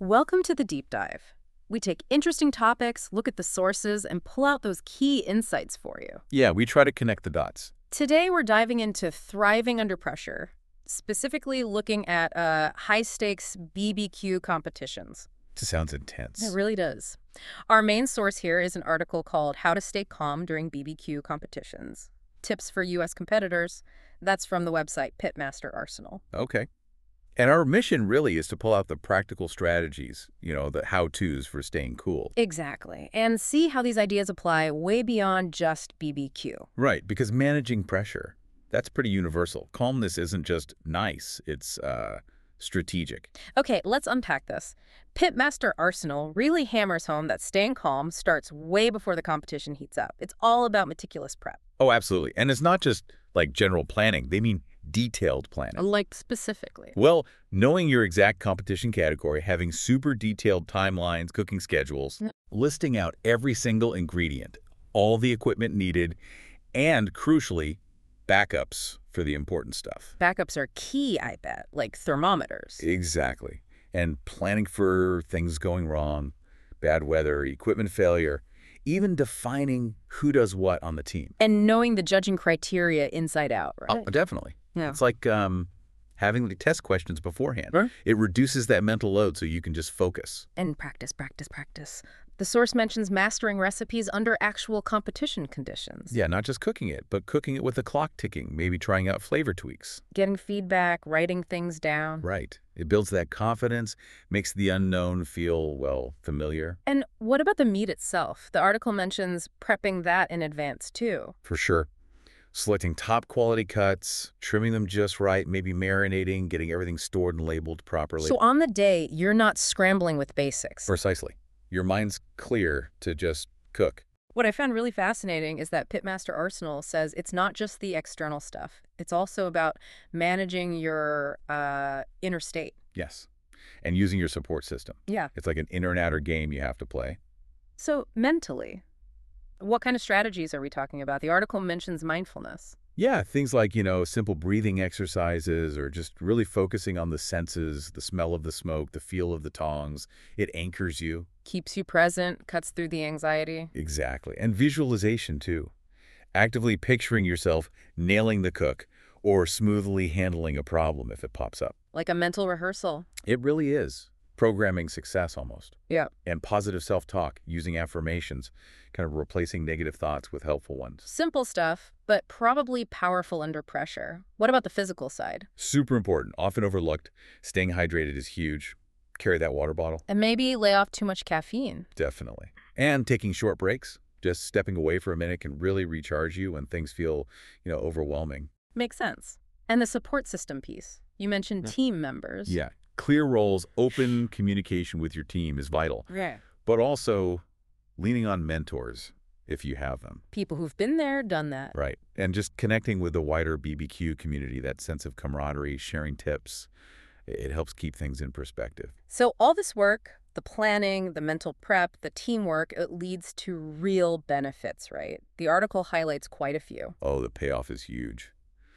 Welcome to the deep dive. We take interesting topics, look at the sources, and pull out those key insights for you. Yeah, we try to connect the dots. Today, we're diving into thriving under pressure, specifically looking at high-stakes BBQ competitions. It sounds intense. It really does. Our main source here is an article called How to Stay Calm During BBQ Competitions. Tips for U.S. Competitors. That's from the website Pitmaster Arsenal. Okay. And our mission really is to pull out the practical strategies, the how-tos for staying cool. Exactly. And see how these ideas apply way beyond just BBQ. Right, because managing pressure, that's pretty universal. Calmness isn't just nice, it's strategic. Okay, let's unpack this. Pitmaster Arsenal really hammers home that staying calm starts way before the competition heats up. It's all about meticulous prep. Oh, absolutely. And it's not just like general planning. They mean detailed planning. Like specifically. Well, knowing your exact competition category, having super detailed timelines, cooking schedules, listing out every single ingredient, all the equipment needed, and crucially, backups for the important stuff. Backups are key, I bet, like thermometers. Exactly. And planning for things going wrong, bad weather, equipment failure, even defining who does what on the team. And knowing the judging criteria inside out, right? Oh, definitely. Yeah. It's like having the test questions beforehand. Right. It reduces that mental load so you can just focus. And practice, practice, practice. The source mentions mastering recipes under actual competition conditions. Yeah, not just cooking it, but cooking it with the clock ticking, maybe trying out flavor tweaks. Getting feedback, writing things down. Right. It builds that confidence, makes the unknown feel, well, familiar. And what about the meat itself? The article mentions prepping that in advance, too. For sure. Selecting top quality cuts, trimming them just right, maybe marinating, getting everything stored and labeled properly. So on the day, you're not scrambling with basics. Precisely. Your mind's clear to just cook. What I found really fascinating is that Pitmaster Arsenal says it's not just the external stuff. It's also about managing your inner state. Yes. And using your support system. Yeah. It's like an inner and outer game you have to play. So mentally, what kind of strategies are we talking about? The article mentions mindfulness. Yeah, things like, simple breathing exercises or just really focusing on the senses, the smell of the smoke, the feel of the tongs. It anchors you. Keeps you present, cuts through the anxiety. Exactly. And visualization, too. Actively picturing yourself nailing the cook or smoothly handling a problem if it pops up. Like a mental rehearsal. It really is. Programming success almost. Yeah. And positive self-talk, using affirmations, kind of replacing negative thoughts with helpful ones. Simple stuff, but probably powerful under pressure. What about the physical side? Super important, often overlooked. Staying hydrated is huge. Carry that water bottle. And maybe lay off too much caffeine. Definitely. And taking short breaks. Just stepping away for a minute can really recharge you when things feel, overwhelming. Makes sense. And the support system piece. You mentioned team members. Yeah. Clear roles, open communication with your team is vital. Yeah. But also leaning on mentors if you have them. People who've been there, done that. Right. And just connecting with the wider BBQ community, that sense of camaraderie, sharing tips, it helps keep things in perspective. So all this work, the planning, the mental prep, the teamwork, it leads to real benefits, right? The article highlights quite a few. Oh, the payoff is huge.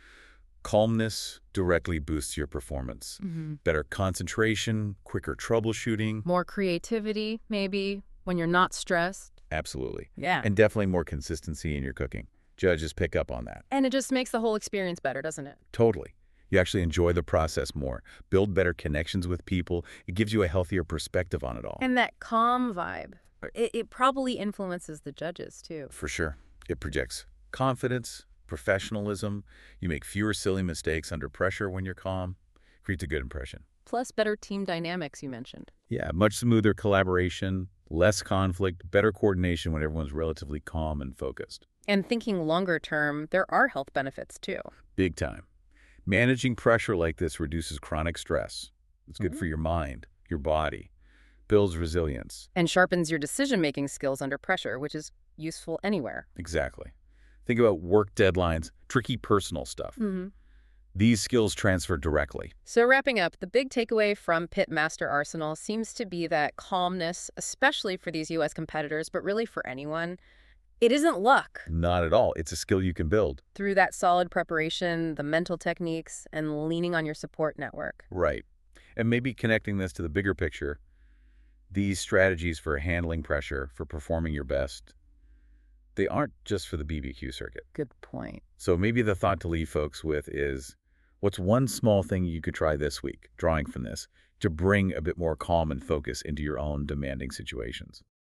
Calmness directly boosts your performance. Better concentration, quicker troubleshooting. More creativity, maybe, when you're not stressed. Absolutely. Yeah. And definitely more consistency in your cooking. Judges pick up on that. And it just makes the whole experience better, doesn't it? Totally. You actually enjoy the process more, build better connections with people. It gives you a healthier perspective on it all. And that calm vibe, it probably influences the judges, too. For sure. It projects confidence, professionalism. You make fewer silly mistakes under pressure when you're calm. Creates a good impression. Plus better team dynamics, you mentioned. Yeah, much smoother collaboration, less conflict, better coordination when everyone's relatively calm and focused. And thinking longer term, there are health benefits, too. Big time. Managing pressure like this reduces chronic stress. It's good for your mind, your body, builds resilience. And sharpens your decision-making skills under pressure, which is useful anywhere. Exactly. Think about work deadlines, tricky personal stuff. These skills transfer directly. So wrapping up, the big takeaway from Pitmaster Arsenal seems to be that calmness, especially for these U.S. competitors, but really for anyone, it isn't luck. Not at all. It's a skill you can build. Through that solid preparation, the mental techniques, and leaning on your support network. Right. And maybe connecting this to the bigger picture, These strategies for handling pressure, for performing your best, they aren't just for the BBQ circuit. Good point. So maybe the thought to leave folks with is, what's one small thing you could try this week, drawing from this, to bring a bit more calm and focus into your own demanding situations?